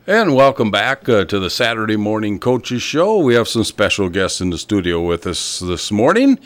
And welcome back to the Saturday Morning Coaches Show. We have some special guests in the studio with us this morning.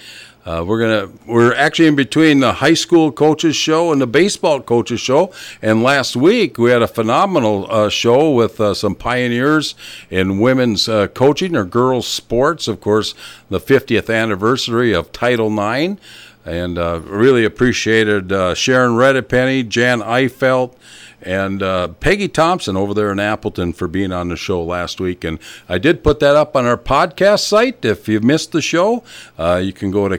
We're actually in between the high school coaches show and the baseball coaches show. And last week we had a phenomenal show with some pioneers in women's coaching or girls sports. Of course, the 50th anniversary of Title IX. And really appreciated Sharon Redepenny, Jan Eifelt, and Peggy Thompson over there in Appleton for being on the show last week. And I did put that up on our podcast site. If you missed the show, you can go to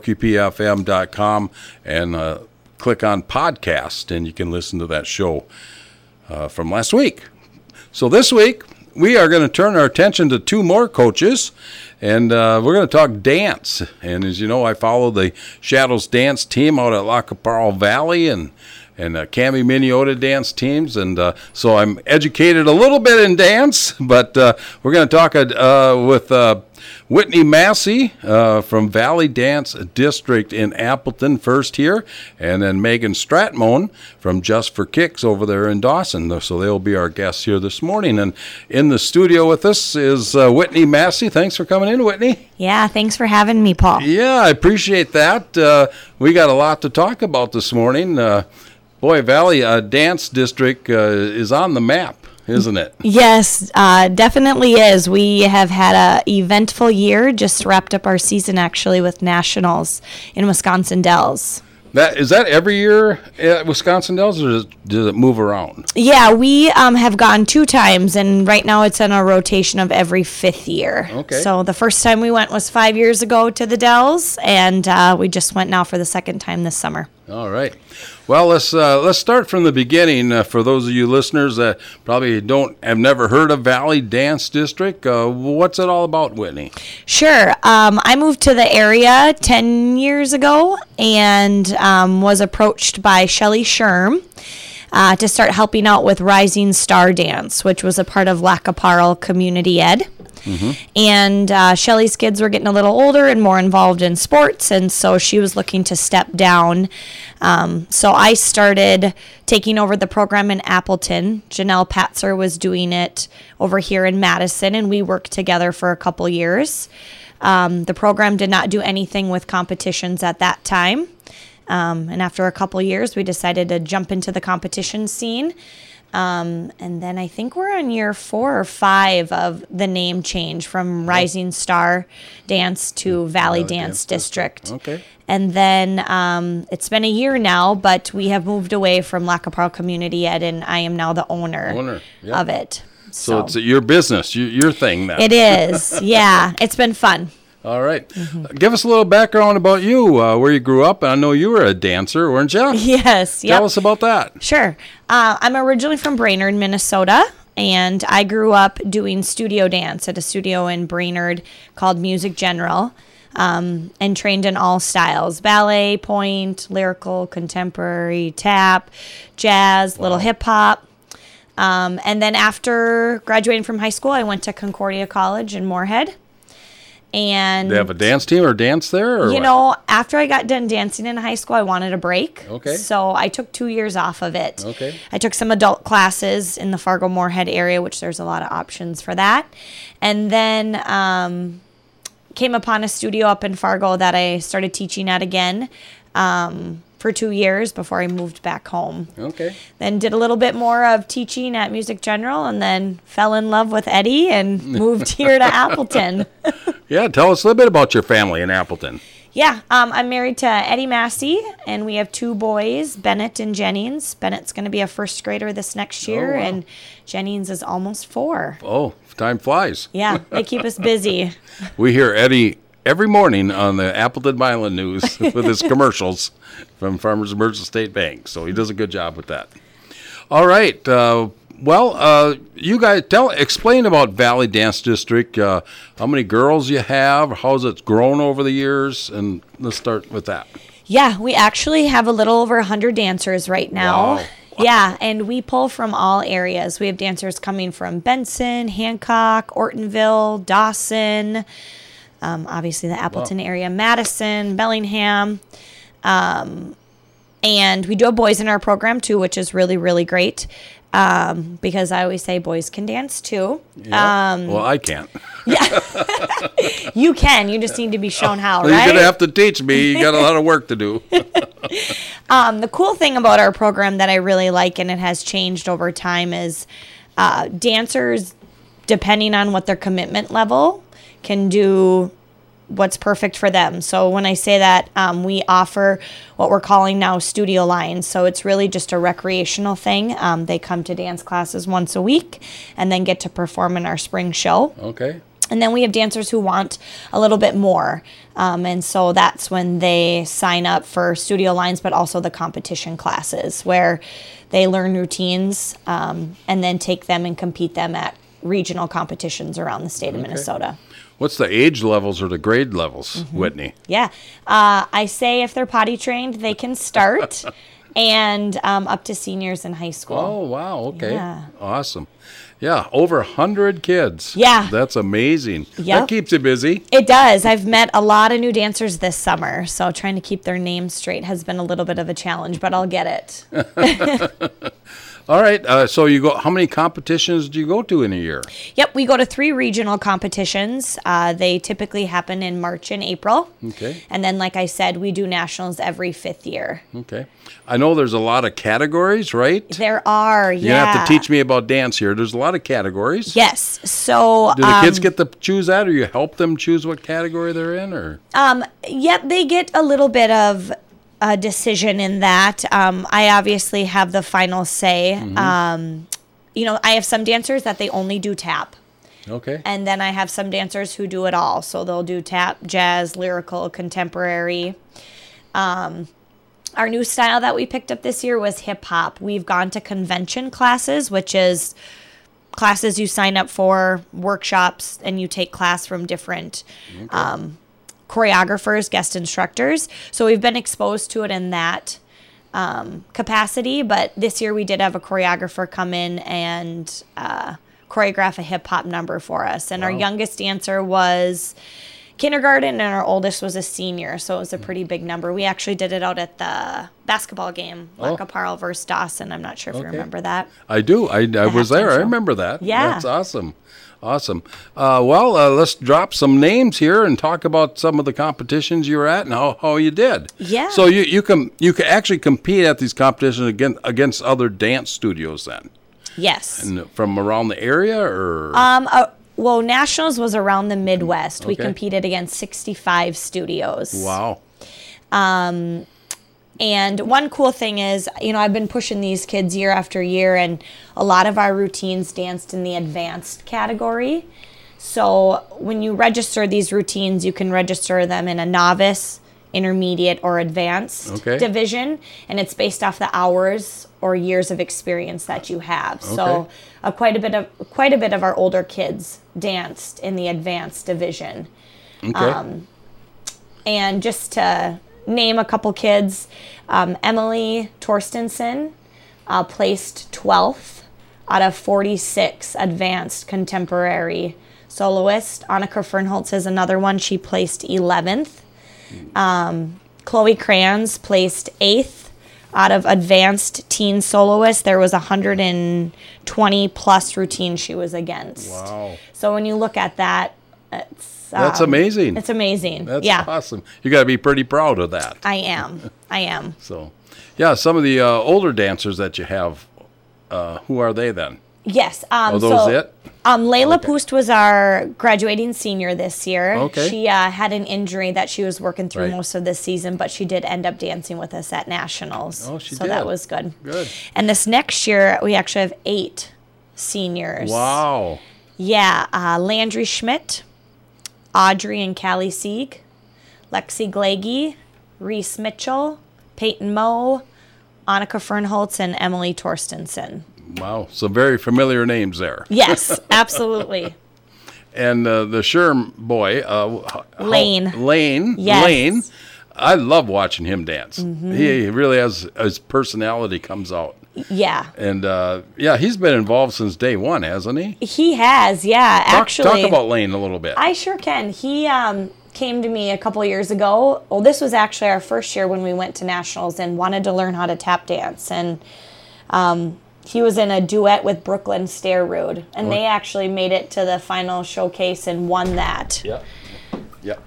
klqpfm.com and click on podcast, and you can listen to that show from last week. So this week, we are going to turn our attention to two more coaches, and we're going to talk dance. And as you know, I follow the Shadows dance team out at La Caparra Valley and Cami Miniota dance teams, and so I'm educated a little bit in dance, but we're going to talk with Whitney Massey from Valley Dance District in Appleton first here, and then Megan Stratmone from Just for Kicks over there in Dawson. So they'll be our guests here this morning. And in the studio with us is Whitney Massey. Thanks for coming in, Whitney. Yeah, thanks for having me, Paul. Yeah, I appreciate that. We got a lot to talk about this morning. Boy, Valley Dance District is on the map, isn't it? Yes, definitely is. We have had an eventful year. Just wrapped up our season, actually, with Nationals in Wisconsin Dells. Is that every year at Wisconsin Dells, or does it move around? Yeah, we have gone 2 times, and right now it's in a rotation of every 5th year. Okay. So the first time we went was 5 years ago to the Dells, and we just went now for the second time this summer. All right. Well, let's start from the beginning. For those of you listeners that probably have never heard of Valley Dance District, what's it all about, Whitney? Sure. I moved to the area 10 years ago and was approached by Shelly Sherm to start helping out with Rising Star Dance, which was a part of La Caparra Community Ed. Mm-hmm. And Shelly's kids were getting a little older and more involved in sports, and so she was looking to step down. So I started taking over the program in Appleton. Janelle Patzer was doing it over here in Madison, and we worked together for a couple years. The program did not do anything with competitions at that time. And after a couple years, we decided to jump into the competition scene. And then I think we're on year 4 or 5 of the name change from Rising Star Dance to Valley Dance District. Okay. And then it's been a year now, but we have moved away from La Caparra Community Ed, and I am now the owner of it. So it's your business, your thing now. It is. Yeah. It's been fun. All right. Mm-hmm. Give us a little background about you, where you grew up. I know you were a dancer, weren't you? Yes. Tell us about that. Sure. I'm originally from Brainerd, Minnesota, and I grew up doing studio dance at a studio in Brainerd called Music General, and trained in all styles: ballet, point, lyrical, contemporary, tap, jazz, little hip-hop. And then after graduating from high school, I went to Concordia College in Moorhead. And they have a dance team or dance there? Or after I got done dancing in high school, I wanted a break. Okay. So I took 2 years off of it. Okay. I took some adult classes in the Fargo-Moorhead area, which there's a lot of options for that. And then came upon a studio up in Fargo that I started teaching at again for 2 years before I moved back home. Okay. Then did a little bit more of teaching at Music General, and then fell in love with Eddie and moved here to Appleton. Yeah, tell us a little bit about your family in Appleton. Yeah, I'm married to Eddie Massey, and we have 2 boys, Bennett and Jennings. Bennett's going to be a first grader this next year, and Jennings is almost 4. Oh, time flies. Yeah, they keep us busy. We hear Eddie every morning on the Appleton Milan News with his commercials from Farmers Emergency State Bank, so he does a good job with that. All right. You guys explain about Valley Dance District. How many girls you have? How's it grown over the years? And let's start with that. Yeah, we actually have a little over 100 dancers right now. Wow. Yeah, and we pull from all areas. We have dancers coming from Benson, Hancock, Ortonville, Dawson, obviously the Appleton area, Madison, Bellingham. And we do have boys in our program too, which is really, really great. because I always say boys can dance too. Yeah. Well, I can't. You can. You just need to be shown how, Well, right? You're going to have to teach me. You got a lot of work to do. The cool thing about our program that I really like, and it has changed over time, is dancers, depending on what their commitment level, can do what's perfect for them. So when I say that, we offer what we're calling now studio lines. So it's really just a recreational thing. They come to dance classes once a week and then get to perform in our spring show. Okay. And then we have dancers who want a little bit more. And so that's when they sign up for studio lines, but also the competition classes where they learn routines and then take them and compete them at regional competitions around the state of Minnesota. What's the age levels or the grade levels, Whitney? Yeah. I say if they're potty trained, they can start and up to seniors in high school. Oh, wow. Okay. Yeah. Awesome. Yeah, over 100 kids. Yeah. That's amazing. Yep. That keeps you busy. It does. I've met a lot of new dancers this summer, so trying to keep their names straight has been a little bit of a challenge, but I'll get it. All right. So you go. How many competitions do you go to in a year? Yep, we go to 3 regional competitions. They typically happen in March and April. Okay. And then, like I said, we do nationals every 5th year. Okay. I know there's a lot of categories, right? There are, You're going to have to teach me about dance here. There's a lot of categories. Yes. So Do the kids get to choose that, or you help them choose what category they're in, or? Yep, they get a little bit of a decision in that. I obviously have the final say. I have some dancers that they only do tap. Okay. And then I have some dancers who do it all. So they'll do tap, jazz, lyrical, contemporary. Our new style that we picked up this year was hip hop. We've gone to convention classes, which is classes you sign up for, workshops, and you take class from different choreographers, guest instructors. So we've been exposed to it in that capacity. But this year we did have a choreographer come in and choreograph a hip hop number for us. And our youngest dancer was kindergarten and our oldest was a senior. So it was a pretty big number. We actually did it out at the basketball game, Lacaparle versus Dawson. I'm not sure if you remember that. I do. I was there. I remember that. Yeah. That's awesome. Awesome. Let's drop some names here and talk about some of the competitions you were at and how you did. Yeah. So you can actually compete at these competitions against other dance studios then? Yes. And from around the area, or? Well, Nationals was around the Midwest. We Okay. competed against 65 studios. Wow. And one cool thing is, I've been pushing these kids year after year, and a lot of our routines danced in the advanced category. So when you register these routines, you can register them in a novice, intermediate, or advanced division, and it's based off the hours or years of experience that you have. So quite a bit of our older kids danced in the advanced division. Okay. And just to name a couple kids, Emily Torstensen placed 12th out of 46 advanced contemporary soloists. Annika Fernholz is another one. She placed 11th. Chloe Kranz placed 8th out of advanced teen soloists. There was 120 plus routines she was against. Wow. So when you look at that, That's amazing. It's amazing. That's yeah. awesome. You got to be pretty proud of that. I am. So, yeah, some of the older dancers that you have, who are they then? Yes. Are those it? Layla Poost was our graduating senior this year. Okay. She had an injury that she was working through Right. most of this season, but she did end up dancing with us at Nationals. Oh, she so did. that was good. Good. And this next year, we actually have 8 seniors. Wow. Yeah. Landry Schmidt, Audrey and Callie Sieg, Lexi Glagey, Reese Mitchell, Peyton Moe, Annika Fernholz, and Emily Torstensen. Wow. Some very familiar names there. Yes, absolutely. And the Sherm boy, Lane. Lane. Yes. Lane. I love watching him dance. He really has, his personality comes out. Yeah. And, he's been involved since day one, hasn't he? He has, yeah. Actually, Talk about Lane a little bit. I sure can. He came to me a couple of years ago. Well, this was actually our first year when we went to Nationals and wanted to learn how to tap dance. And He was in a duet with Brooklyn Stairroad, and they actually made it to the final showcase and won that. Yep. Yep.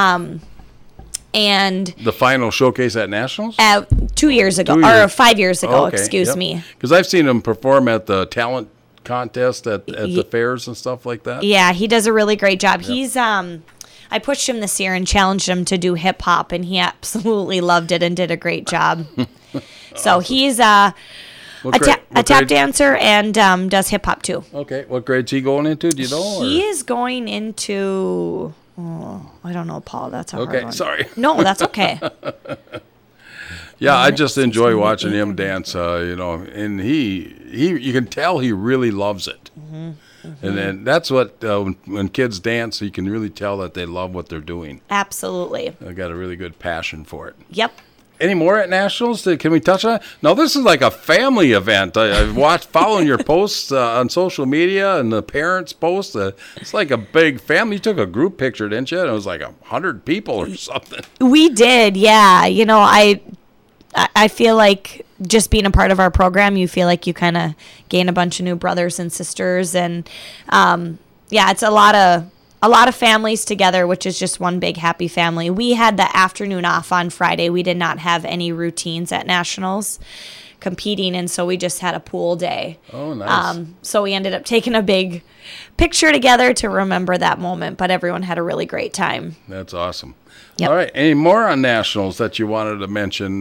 And The final showcase at Nationals? 2 years ago, 2 years. or 5 years ago, excuse me. Because I've seen him perform at the talent contest at the fairs and stuff like that. Yeah, he does a really great job. He's I pushed him this year and challenged him to do hip hop, and he absolutely loved it and did a great job. So he's a tap dancer and does hip hop too. Okay, what grade's he going into? Do you know? He is going into. Oh, I don't know, Paul. That's a hard one. Okay, sorry. No, that's okay. Yeah, I just enjoy watching him dance. And you can tell he really loves it. Mm-hmm. And then that's what when kids dance, you can really tell that they love what they're doing. Absolutely. They got a really good passion for it. Yep. Any more at Nationals? Can we touch on it? No, this is like a family event. I've following your posts on social media and the parents' posts. It's like a big family. You took a group picture, didn't you? And it was like 100 people or something. We did, yeah. I feel like just being a part of our program, you feel like you kind of gain a bunch of new brothers and sisters, and it's a lot of families together, which is just one big happy family. We had the afternoon off on Friday. We did not have any routines at Nationals competing, and so we just had a pool day. Oh, nice. So we ended up taking a big picture together to remember that moment, but everyone had a really great time. That's awesome. Yep. All right. Any more on Nationals that you wanted to mention?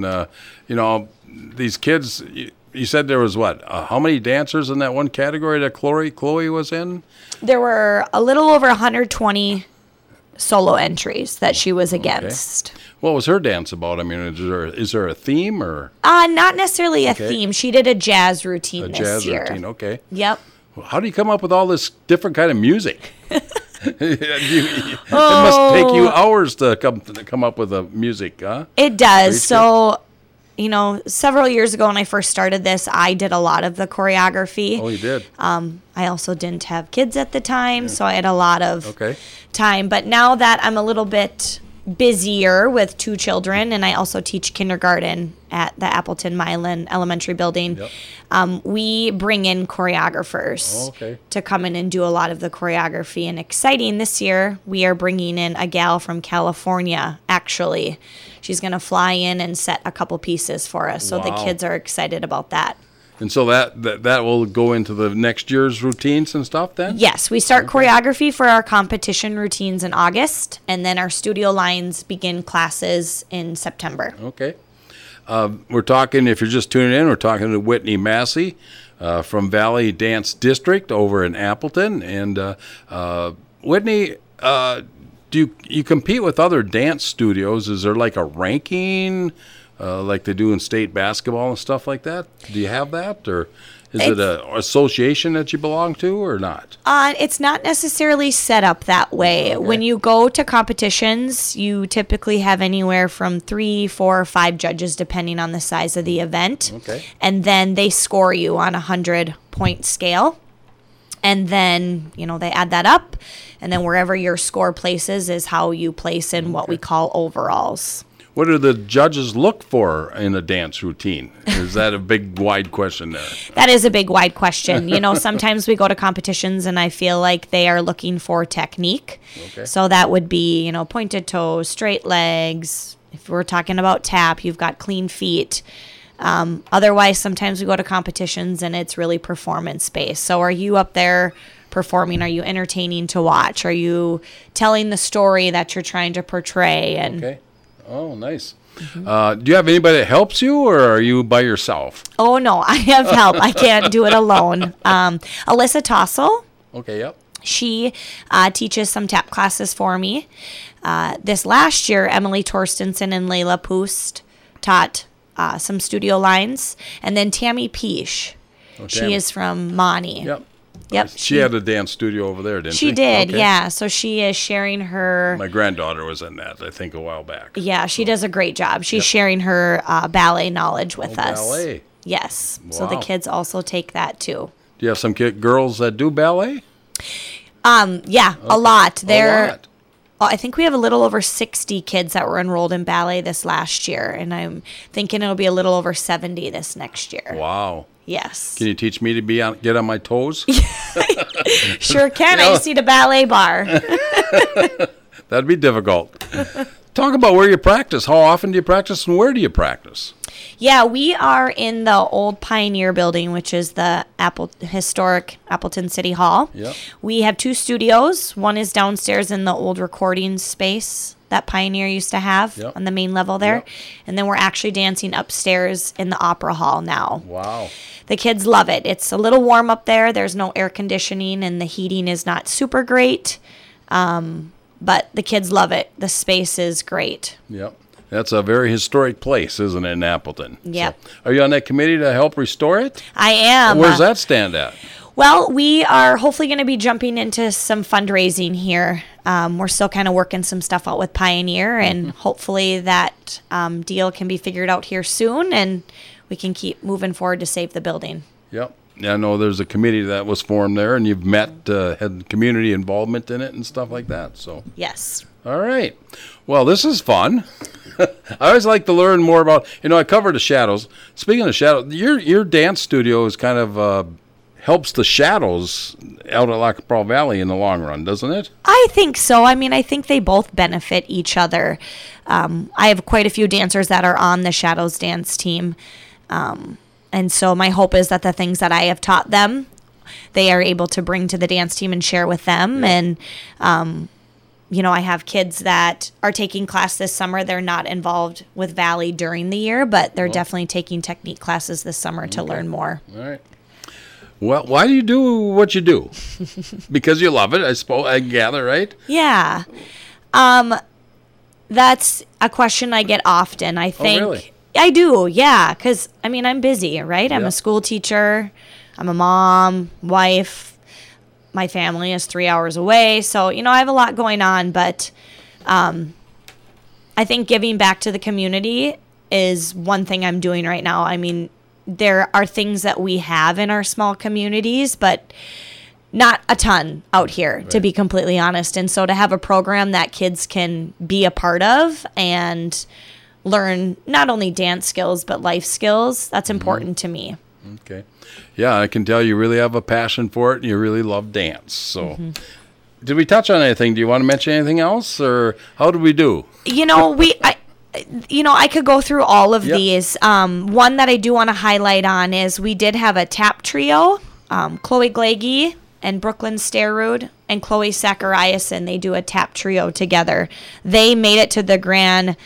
These kids, you said there was how many dancers in that one category that Chloe was in? There were a little over 120 solo entries that she was against. Okay. What was her dance about? I mean, is there a theme or? Not necessarily a theme. She did a jazz routine this year. Routine, okay. Yep. How do you come up with all this different kind of music? It must take you hours to come up with the music, huh? It does. So, several years ago when I first started this, I did a lot of the choreography. Oh, you did? I also didn't have kids at the time, so I had a lot of time. But now that I'm a little bit busier with 2 children, and I also teach kindergarten at the Appleton Milan Elementary Building, we bring in choreographers to come in and do a lot of the choreography. And exciting, this year, we are bringing in a gal from California, actually. She's going to fly in and set a couple pieces for us, so the kids are excited about that. And so that will go into the next year's routines and stuff then? Yes, we start choreography for our competition routines in August, and then our studio lines begin classes in September. Okay. We're talking, if you're just tuning in, we're talking to Whitney Massey from Valley Dance District over in Appleton. And Whitney, do you compete with other dance studios? Is there like a ranking like they do in state basketball and stuff like that? Do you have that, or is it an association that you belong to, or not? It's not necessarily set up that way. Okay. When you go to competitions, you typically have anywhere from 3, 4, or 5 judges, depending on the size of the event. Okay. And then they score you on a 100-point scale. And then, they add that up. And then wherever your score places is how you place in what we call overalls. What do the judges look for in a dance routine? Is that a big, wide question there? That is a big, wide question. Sometimes we go to competitions and I feel like they are looking for technique. Okay. So that would be, pointed toes, straight legs. If we're talking about tap, you've got clean feet. Otherwise, sometimes we go to competitions and it's really performance-based. So are you up there performing? Are you entertaining to watch? Are you telling the story that you're trying to portray? Okay. Oh, nice. Mm-hmm. Do you have anybody that helps you, or are you by yourself? Oh, no, I have help. I can't do it alone. Alyssa Tossel. Okay, yep. She teaches some tap classes for me. This last year, Emily Torstensen and Layla Poost taught some studio lines. And then Tammy Peesh. Oh, she is from Monty. Yep. She had a dance studio over there, didn't she? She did, yeah. So she is sharing her... My granddaughter was in that, I think, a while back. Yeah, she does a great job. She's sharing her ballet knowledge with us. Ballet. Yes. Wow. So the kids also take that, too. Do you have some girls that do ballet? Yeah, a lot. A lot. I think we have a little over 60 kids that were enrolled in ballet this last year, and I'm thinking it'll be a little over 70 this next year. Wow. Yes. Can you teach me to get on my toes? Sure can. I just need a ballet bar. That'd be difficult. Talk about where you practice. How often do you practice, and where do you practice? Yeah, we are in the old Pioneer building, which is the historic Appleton City Hall. Yep. We have 2 studios. One is downstairs in the old recording space that Pioneer used to have on the main level there. Yep. And then we're actually dancing upstairs in the Opera Hall now. Wow. The kids love it. It's a little warm up there. There's no air conditioning, and the heating is not super great. But the kids love it. The space is great. Yep. That's a very historic place, isn't it, in Appleton? Yep. So, are you on that committee to help restore it? I am. Where's that stand at? Well, we are hopefully going to be jumping into some fundraising here. We're still kind of working some stuff out with Pioneer, and hopefully that deal can be figured out here soon, and we can keep moving forward to save the building. Yep. Yeah, I know there's a committee that was formed there, and you've met, had community involvement in it and stuff like that. So. Yes. All right. Well, this is fun. I always like to learn more about, I cover the shadows. Speaking of shadows, your dance studio is kind of helps the shadows out at Lac Pearl Valley in the long run, doesn't it? I think so. I mean, I think they both benefit each other. I have quite a few dancers that are on the Shadows dance team. And so my hope is that the things that I have taught them, they are able to bring to the dance team and share with them. Yeah. And, I have kids that are taking class this summer. They're not involved with Valley during the year, but they're definitely taking technique classes this summer to learn more. All right. Well, why do you do what you do? Because you love it, I suppose, I gather, right? Yeah. That's a question I get often, I think. Oh, really? I do, yeah, because, I'm busy, right? I'm a school teacher. I'm a mom, wife. My family is 3 hours away. So, I have a lot going on, but I think giving back to the community is one thing I'm doing right now. There are things that we have in our small communities, but not a ton out here, to be completely honest. And so to have a program that kids can be a part of and learn not only dance skills, but life skills, that's important to me. Okay. Yeah, I can tell you really have a passion for it, and you really love dance. So did we touch on anything? Do you want to mention anything else, or how did we do? I could go through all of these. One that I do want to highlight on is we did have a tap trio, Chloe Glagey and Brooklyn Sterrud and Chloe Zachariason. They do a tap trio together. They made it to the grand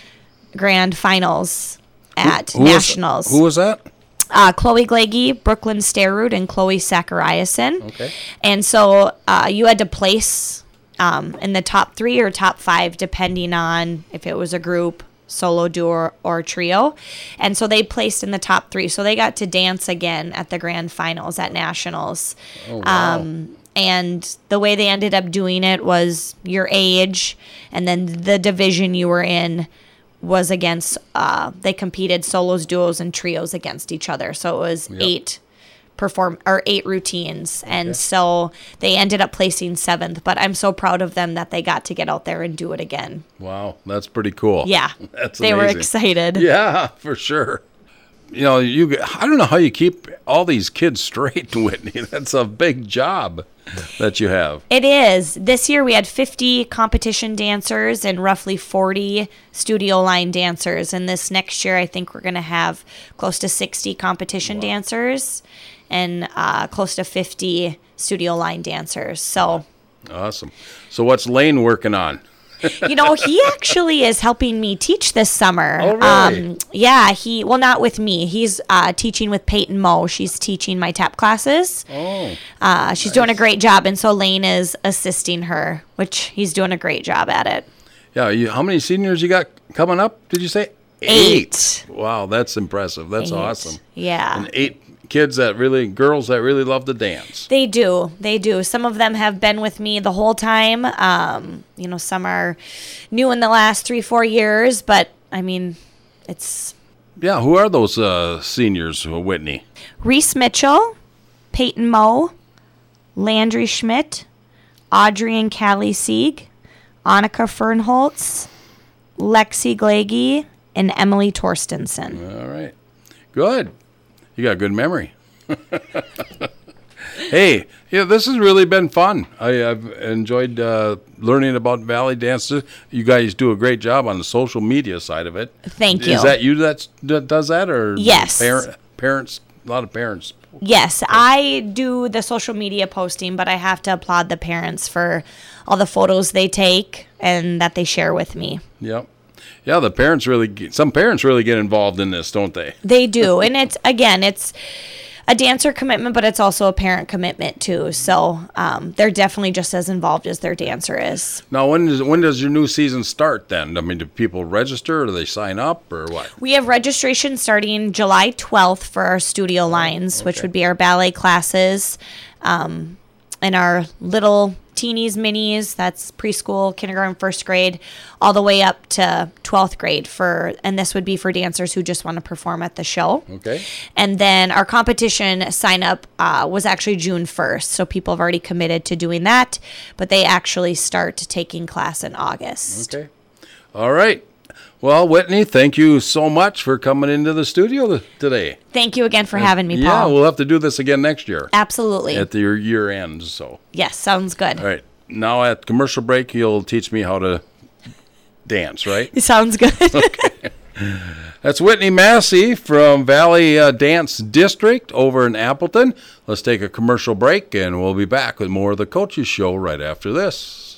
finals at Nationals. Who was that? Chloe Glagey, Brooklyn Sterrud, and Chloe Zachariason. Okay. And so you had to place in the top 3 or top 5, depending on if it was a group, solo, duo, or trio. And so they placed in the top 3. So they got to dance again at the grand finals at Nationals. Oh, wow. And the way they ended up doing it was your age, and then the division you were in was against, they competed solos, duos, and trios against each other. So it was 8 routines. And so they ended up placing 7th, but I'm so proud of them that they got to get out there and do it again. Wow, that's pretty cool. Yeah. That's they amazing. were excited. Yeah, for sure. I don't know how you keep all these kids straight, Whitney. That's a big job that you have. It is. This year we had 50 competition dancers and roughly 40 studio line dancers. And this next year I think we're going to have close to 60 competition dancers and close to 50 studio line dancers. So awesome. So what's Lane working on? He actually is helping me teach this summer. Oh, really? Not with me. He's teaching with Peyton Moe. She's teaching my tap classes. Oh. She's doing a great job, and so Lane is assisting her, which he's doing a great job at it. Yeah, how many seniors you got coming up, did you say? 8. Wow, that's impressive. That's 8. Awesome. Yeah. And 8 girls that really love to dance. They do. Some of them have been with me the whole time. Some are new in the last 3-4 years, but it's. Yeah, who are those seniors, Whitney? Reese Mitchell, Peyton Moe, Landry Schmidt, Audrey and Callie Sieg, Annika Fernholtz, Lexi Glagey, and Emily Torstensen. All right. Good. You got good memory. Hey, yeah, this has really been fun. I've enjoyed learning about Valley Dances. You guys do a great job on the social media side of it. Thank you. Is that you that does that, or Yes. Parents? A lot of parents. Yes, I do the social media posting, but I have to applaud the parents for all the photos they take and that they share with me. Yep. Yeah, the parents some parents really get involved in this, don't they? They do. And it's a dancer commitment, but it's also a parent commitment too. So they're definitely just as involved as their dancer is. Now, when does your new season start then? I mean, do people register, or do they sign up, or what? We have registration starting July 12th for our studio lines, which would be our ballet classes and our little teenies, minis, that's preschool, kindergarten, first grade, all the way up to 12th grade and this would be for dancers who just want to perform at the show. Okay. And then our competition sign up was actually June 1st. So people have already committed to doing that, but they actually start taking class in August. Okay. All right. Well, Whitney, thank you so much for coming into the studio today. Thank you again for having me, Paul. Yeah, we'll have to do this again next year. Absolutely. At your year end, so. Yes, sounds good. All right. Now at commercial break, you'll teach me how to dance, right? It sounds good. Okay. That's Whitney Massey from Valley Dance District over in Appleton. Let's take a commercial break, and we'll be back with more of the Coaches Show right after this.